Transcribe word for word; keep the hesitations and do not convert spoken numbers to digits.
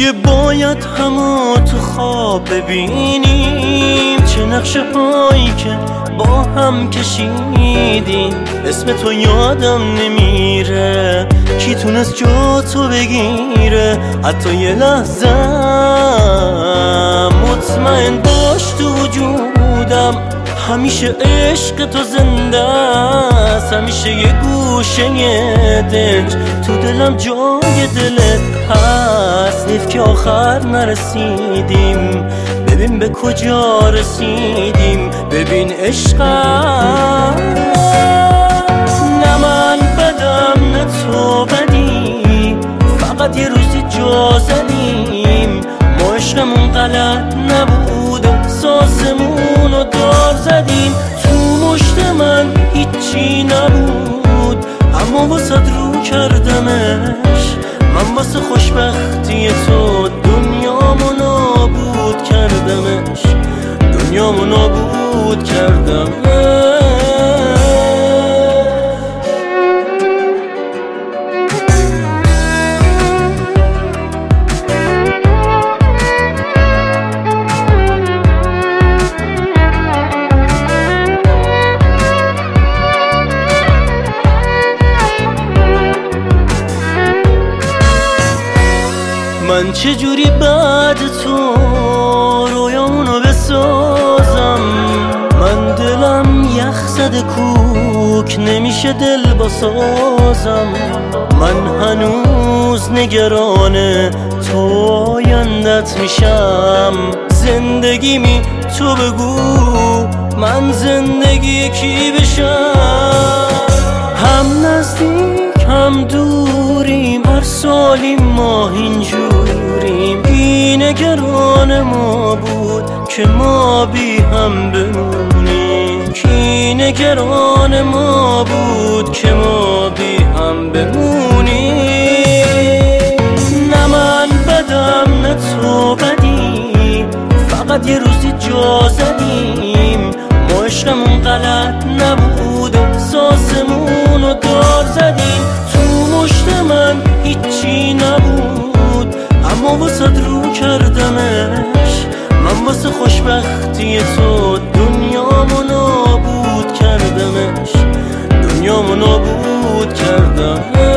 میگه باید همو تو خواب ببینیم، چه نقشه هایی که با هم کشیدیم. اسم تو یادم نمیره، کی تونست جا تو بگیره. حتی یه لحظه مطمئن باش تو وجودم، همیشه عشق تو زنده است، همیشه یه گوشه دنج تو دلم جای دلت هست. حیف که آخر نرسیدیم، ببین به کجا رسیدیم. ببین عشقم نه من بدم نه تو بدی، فقط یه روزی جا زدیم. ما عشقمون غلط نبود، سازمون رو دار زدیم. تو مشت من هیچی نبود، اما واسه رو کردمش. من واسه خوشبختی تو دنیامو نابود کردمش، دنیامو نابود کردمش. من چجوری بعد تو رویامونو بسازم؟ من دلم یخ زده کوک نمیشه دل بسازم. من هنوز نگران تو آیندت میشم. زندگیمی تو بگو من زندگی کی بشم؟ هم نزدیک هم دوریم، هر سالی ما اینجوریم. بی نگران ما بود که ما بی هم بمونیم. کی نگران ما بود که ما بی هم بمونیم. نه من بدم نه تو بدی، فقط یه روزی جا زدیم. ما عشقمون غلط نبود، سازمون رو دار زدیم. تو مشت من هیچی نبود، اما واسه رو کردمش. من واسه خوشبختی تو دنیامو نابود کردمش، دنیامو نابود کردم.